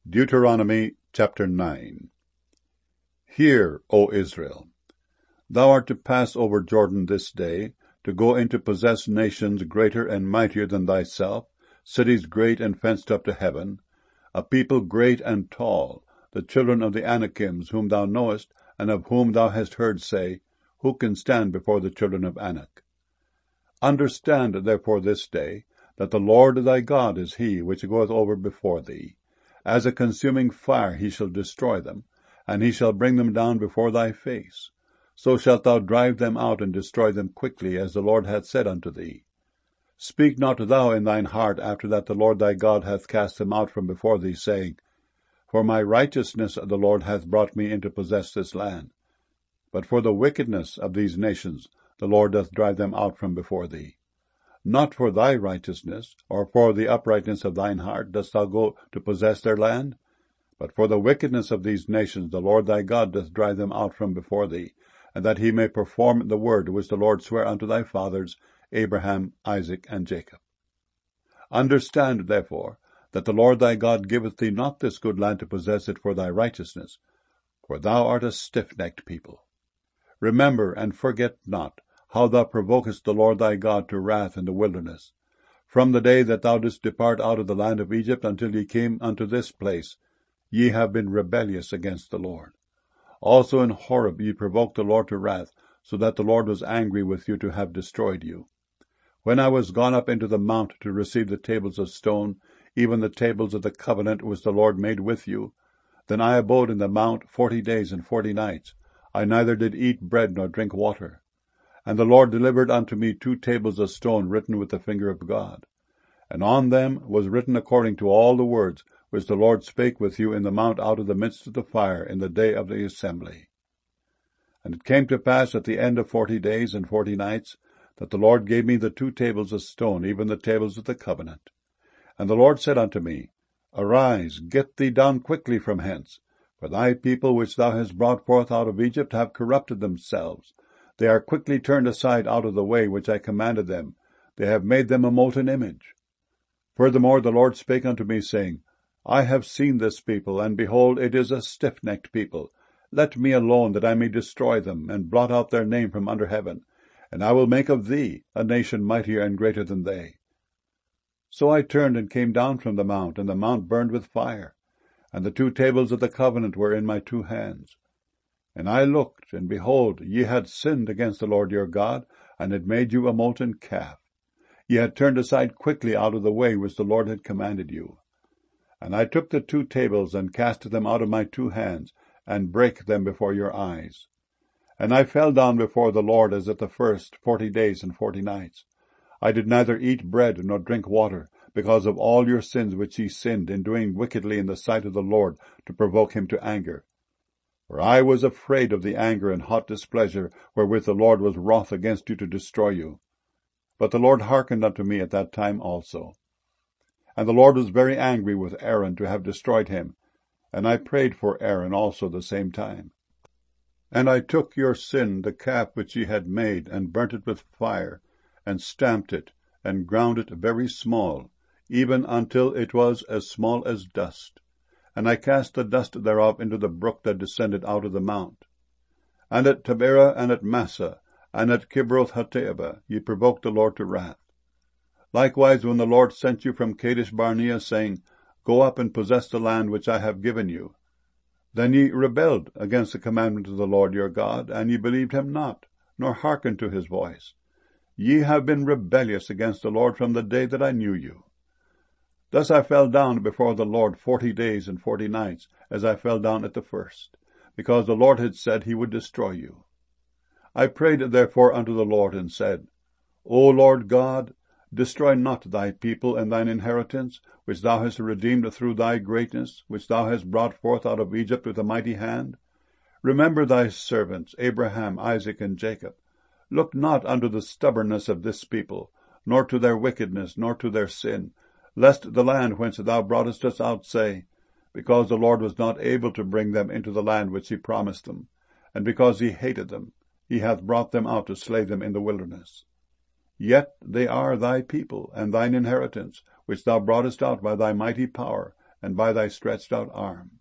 Deuteronomy chapter 9. Hear, O Israel, thou art to pass over Jordan this day, to go in to possess nations greater and mightier than thyself, cities great and fenced up to heaven, a people great and tall, the children of the Anakims, whom thou knowest, and of whom thou hast heard say, Who can stand before the children of Anak? Understand therefore this day, that the Lord thy God is he which goeth over before thee. As a consuming fire he shall destroy them, and he shall bring them down before thy face. So shalt thou drive them out and destroy them quickly, as the Lord hath said unto thee. Speak not thou in thine heart after that the Lord thy God hath cast them out from before thee, saying, For my righteousness the Lord hath brought me in to possess this land. But for the wickedness of these nations the Lord doth drive them out from before thee. Not for thy righteousness, or for the uprightness of thine heart, dost thou go to possess their land? But for the wickedness of these nations the Lord thy God doth drive them out from before thee, and that he may perform the word which the Lord sware unto thy fathers, Abraham, Isaac, and Jacob. Understand, therefore, that the Lord thy God giveth thee not this good land to possess it for thy righteousness, for thou art a stiff-necked people. Remember and forget not how thou provokest the Lord thy God to wrath in the wilderness. From the day that thou didst depart out of the land of Egypt until ye came unto this place, ye have been rebellious against the Lord. Also in Horeb ye provoked the Lord to wrath, so that the Lord was angry with you to have destroyed you. When I was gone up into the mount to receive the tables of stone, even the tables of the covenant which the Lord made with you, then I abode in the mount 40 days and 40 nights. I neither did eat bread nor drink water. And the Lord delivered unto me 2 tables of stone written with the finger of God. And on them was written according to all the words which the Lord spake with you in the mount out of the midst of the fire in the day of the assembly. And it came to pass at the end of 40 days and 40 nights, that the Lord gave me the 2 tables of stone, even the tables of the covenant. And the Lord said unto me, Arise, get thee down quickly from hence, for thy people which thou hast brought forth out of Egypt have corrupted themselves. They are quickly turned aside out of the way which I commanded them. They have made them a molten image. Furthermore the Lord spake unto me, saying, I have seen this people, and behold, it is a stiff-necked people. Let me alone, that I may destroy them, and blot out their name from under heaven. And I will make of thee a nation mightier and greater than they. So I turned and came down from the mount, and the mount burned with fire, and the 2 tables of the covenant were in my 2 hands. And I looked, and behold, ye had sinned against the Lord your God, and had made you a molten calf. Ye had turned aside quickly out of the way which the Lord had commanded you. And I took the 2 tables, and cast them out of my 2 hands, and brake them before your eyes. And I fell down before the Lord as at the first 40 days and 40 nights. I did neither eat bread nor drink water, because of all your sins which ye sinned in doing wickedly in the sight of the Lord, to provoke him to anger. For I was afraid of the anger and hot displeasure wherewith the Lord was wroth against you to destroy you. But the Lord hearkened unto me at that time also. And the Lord was very angry with Aaron to have destroyed him, and I prayed for Aaron also the same time. And I took your sin, the calf which ye had made, and burnt it with fire, and stamped it, and ground it very small, even until it was as small as dust. And I cast the dust thereof into the brook that descended out of the mount. And at Taberah, and at Massah, and at Kibroth Hattaavah ye provoked the Lord to wrath. Likewise when the Lord sent you from Kadesh Barnea, saying, Go up and possess the land which I have given you, then ye rebelled against the commandment of the Lord your God, and ye believed him not, nor hearkened to his voice. Ye have been rebellious against the Lord from the day that I knew you. Thus I fell down before the Lord 40 days and 40 nights, as I fell down at the first, because the Lord had said he would destroy you. I prayed therefore unto the Lord, and said, O Lord God, destroy not thy people and thine inheritance, which thou hast redeemed through thy greatness, which thou hast brought forth out of Egypt with a mighty hand. Remember thy servants, Abraham, Isaac, and Jacob. Look not unto the stubbornness of this people, nor to their wickedness, nor to their sin, lest the land whence thou broughtest us out say, Because the Lord was not able to bring them into the land which he promised them, and because he hated them, he hath brought them out to slay them in the wilderness. Yet they are thy people, and thine inheritance, which thou broughtest out by thy mighty power, and by thy stretched out arm.